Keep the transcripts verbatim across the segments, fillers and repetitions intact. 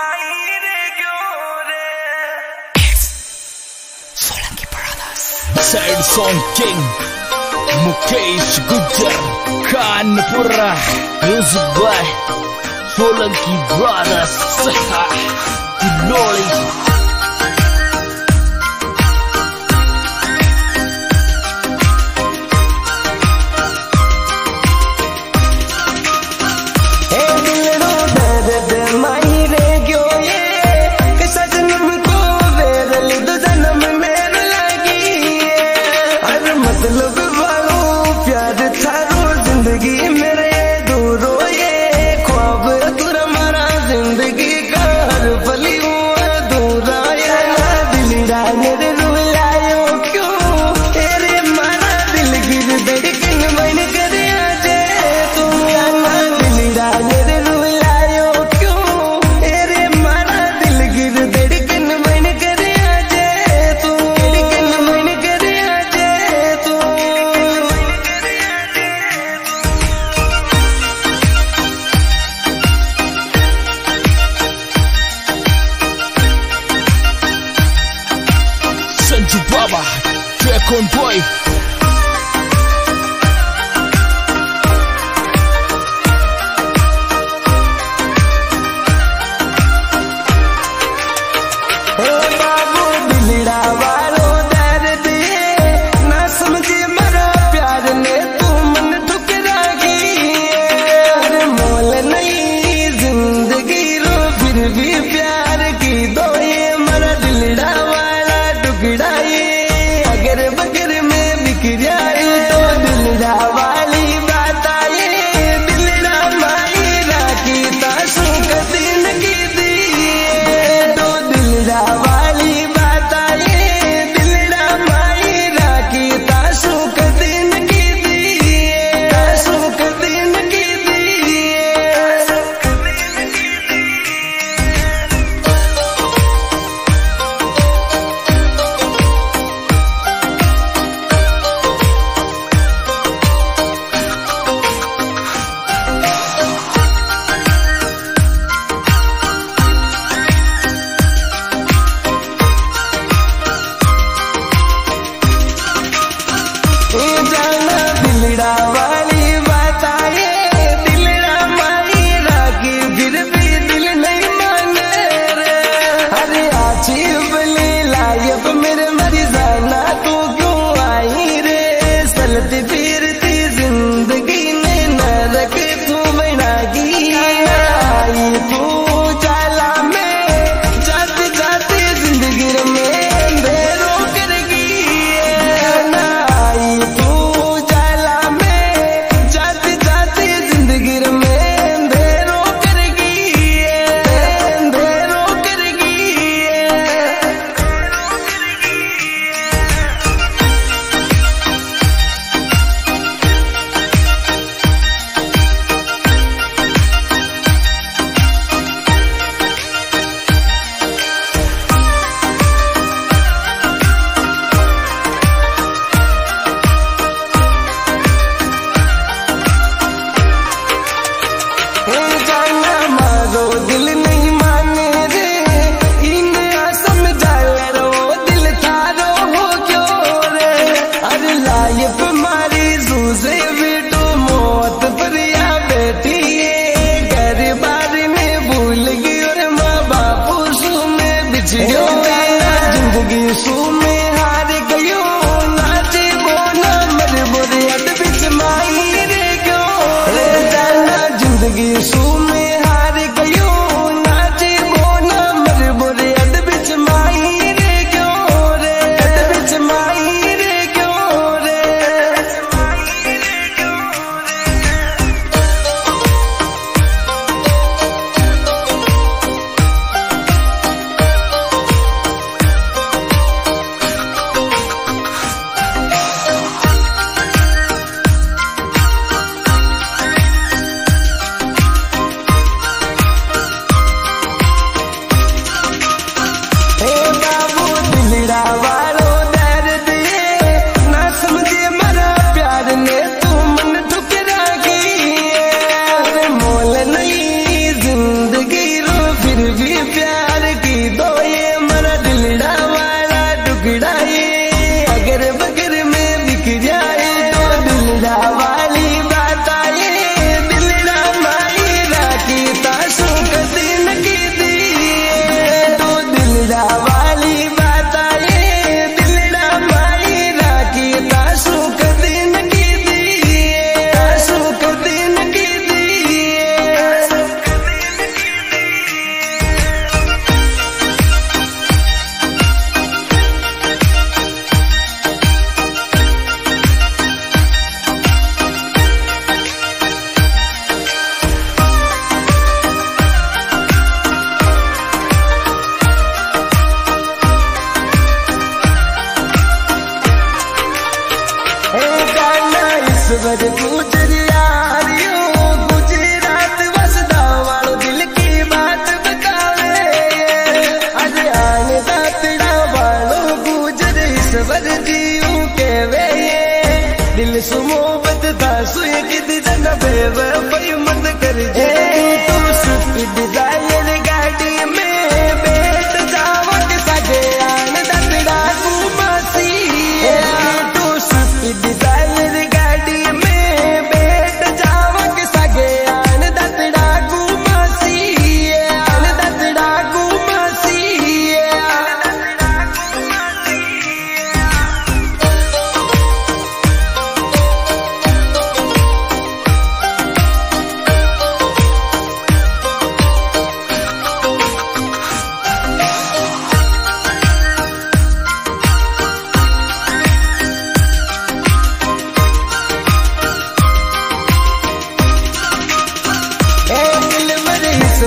Side Song King Mukesh Gujar Kanpura Music by Solanki Brothers Glory Baba, Dragon Boy.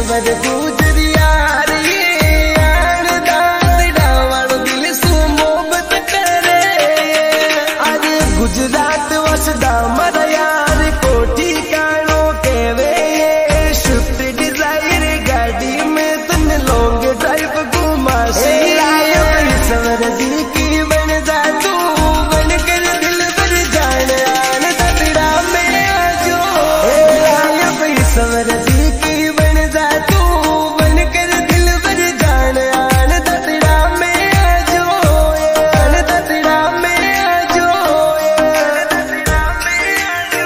ईश्वर गुजरिया यार दाद डावण दिल सु मोहब्बत करे आज गुजरात वसदा मर यार कोठी कानो केवे शिफ्ट डिजायर गाड़ी में तन लॉन्ग ड्राइव घुमा से ईश्वर जी की बन जा तू बन कर दिल भर जान आन ततड़ा में आजो ईश्वर जी की बन जा तू बन कर दिल भर जान आन ततड़ा में आजो आन ततड़ा में आजो ततड़ा में आजो।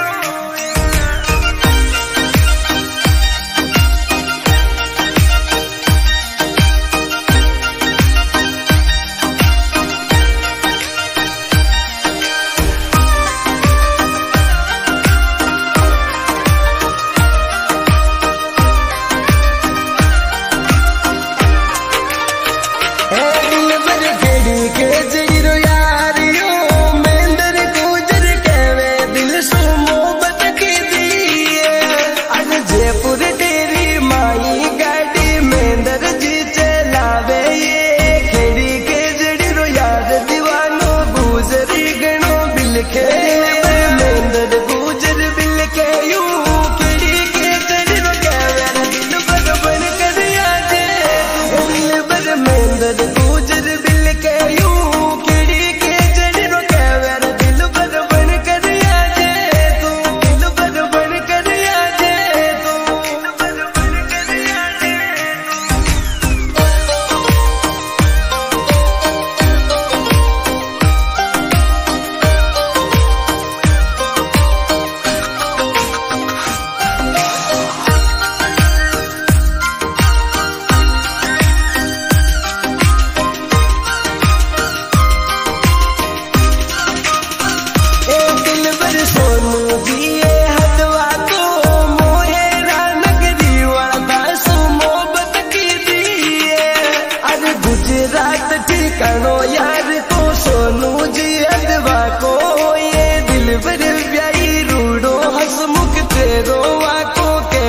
गुजरात ठिकानो यार तो सोनू जी अदवा को ये दिल भर ब्याई रूडो हसमुख तेरो वाको के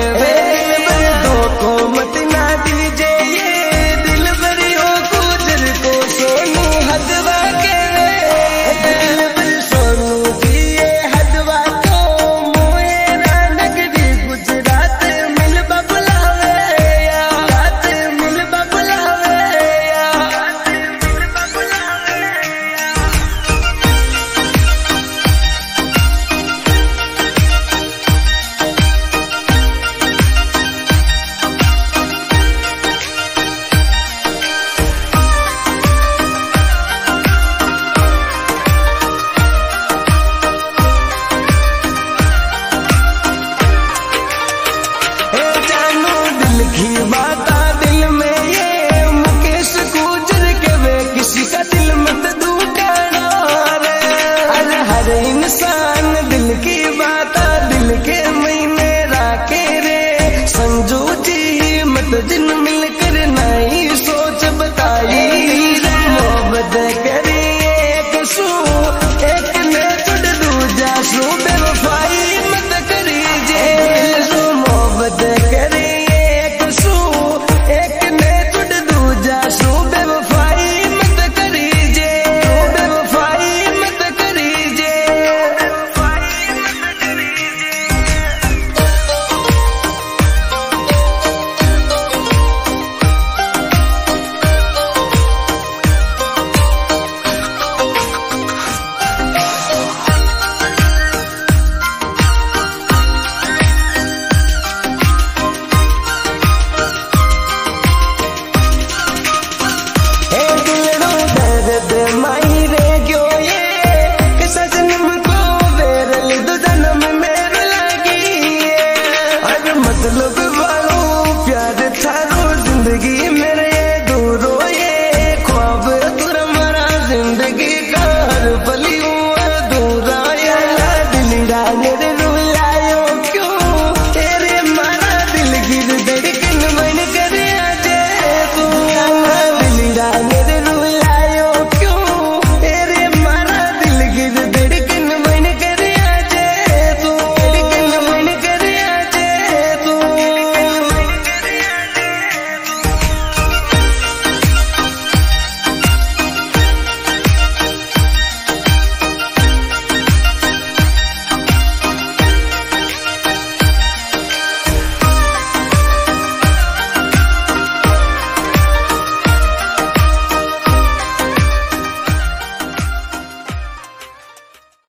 दो को मत ना दीजे ये दिल भरी हो गुजर को सोनू हदवा के दिल भर सोनू जी ये हदवा को मोहेरा नगरी गुजरात मिल बबलावे या रात मिल बबलावे इंसान दिल की बात दिल के महीने राके रे संजू जी मत दिन में